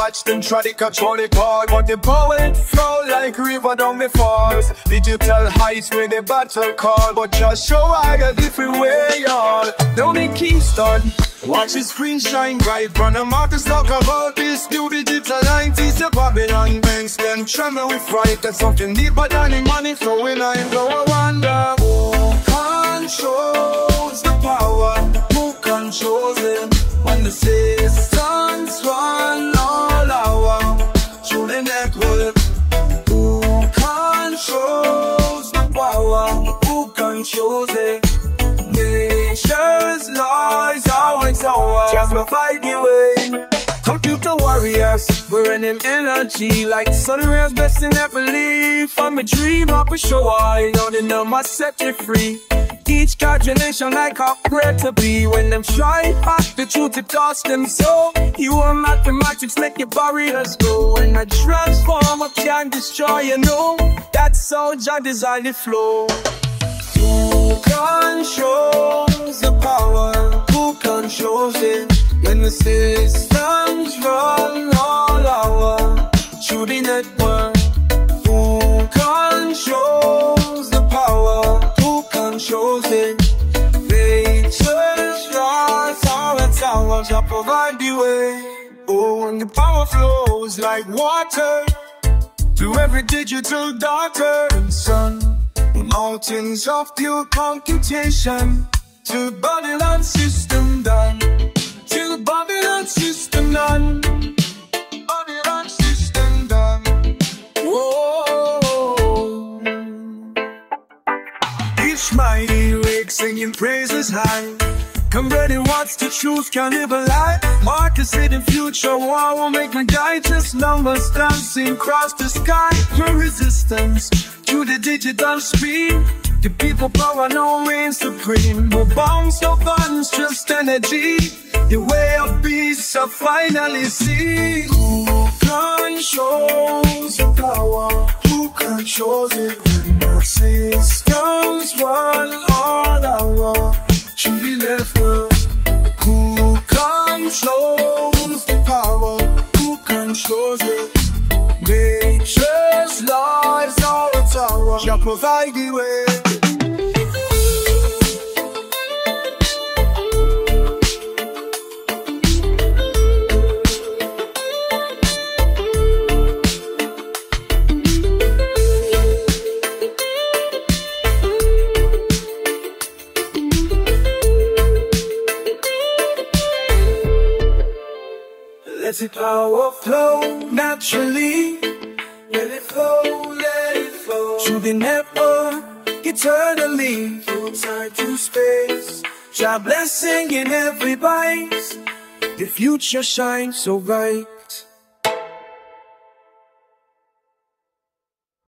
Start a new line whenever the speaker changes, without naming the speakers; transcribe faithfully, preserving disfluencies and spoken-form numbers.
watch them try to control the call, but the power it flow like river down the falls. Digital heights where the battle call, but just show I a different way, y'all. Don't need Keystone. Watch the screen shine bright. Run a market talk about this new digital nineties. The Babylon banks them tremble with fright. There's something deeper than the money flowing. I go wonder who controls the power, who controls it. When the systems run all hour through the network, who controls the power, who controls it. Nature's laws always ours. Just provide the way. Computer warriors, we're in them energy like sun rays best in every leaf. From a dream up a show, I know the number set you free. Each calculation like how great to be. When them try past the truth, it cost them so. You are mathematics, make your barriers go. When a transformer can destroy, you know that's how Jah designed the flow. Who controls the power? Who controls it? When the systems run all hour through the network. Who controls the power? Who controls it? Nature's laws are a tower to provide the way. Oh, and the power flows like water through every digital daughter and son. Mountains of pure computation to Babylon system done. To Babylon system done. Babylon system done. Whoa. Each mighty rig singing praises high. Come ready, what's the truth, can't live a lie. Marcus said in future war will make a digest. Numbers dancing across the sky. No resistance to the digital speed. The people power no reign supreme. No bombs, no guns, just energy. The way of peace I finally see. Who controls the power? Who controls it? When the systems run all hour should be left up. Who controls the power? Who controls it? Nature's laws are a tower. Shall provide the way. Let the power flow naturally. Let it flow, let it flow through the network eternally. From time to space, Jah blessing in every bite. The future shines so bright.